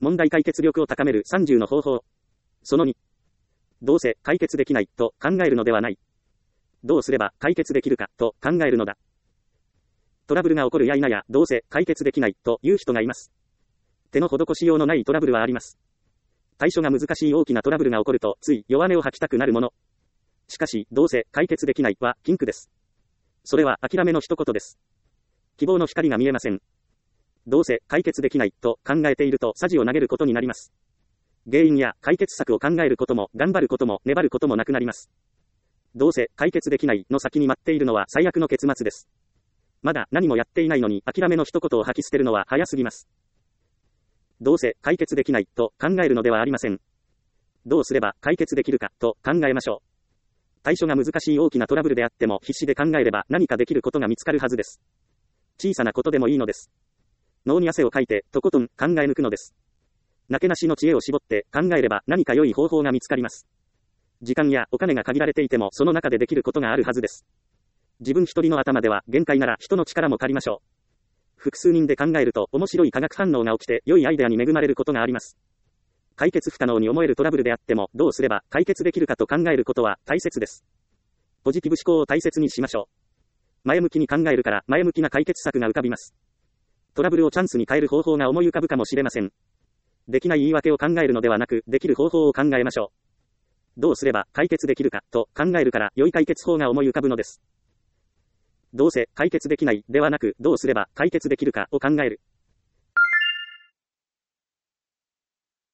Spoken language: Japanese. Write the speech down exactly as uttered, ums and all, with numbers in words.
問題解決力を高めるさんじゅうの方法。そのに。どうせ解決できないと考えるのではない。どうすれば解決できるかと考えるのだ。トラブルが起こるや否やどうせ解決できないという人がいます。手の施しようのないトラブルはあります。対処が難しい大きなトラブルが起こるとつい弱音を吐きたくなるもの。しかしどうせ解決できないは禁句です。それは諦めの一言です。希望の光が見えません。どうせ解決できないと考えていると匙を投げることになります。原因や解決策を考えることも頑張ることも粘ることもなくなります。どうせ解決できないの先に待っているのは最悪の結末です。まだ何もやっていないのに諦めの一言を吐き捨てるのは早すぎます。どうせ解決できないと考えるのではありません。どうすれば解決できるかと考えましょう。対処が難しい大きなトラブルであっても必死で考えれば何かできることが見つかるはずです。小さなことでもいいのです。脳に汗をかいてとことん考え抜くのです。なけなしの知恵を絞って考えれば何か良い方法が見つかります。時間やお金が限られていてもその中でできることがあるはずです。自分一人の頭では限界なら人の力も借りましょう。複数人で考えると面白い化学反応が起きて良いアイデアに恵まれることがあります。解決不可能に思えるトラブルであってもどうすれば解決できるかと考えることは大切です。ポジティブ思考を大切にしましょう。前向きに考えるから前向きな解決策が浮かびます。トラブルをチャンスに変える方法が思い浮かぶかもしれません。できない言い訳を考えるのではなくできる方法を考えましょう。どうすれば解決できるかと考えるから良い解決法が思い浮かぶのです。どうせ解決できないではなくどうすれば解決できるかを考える。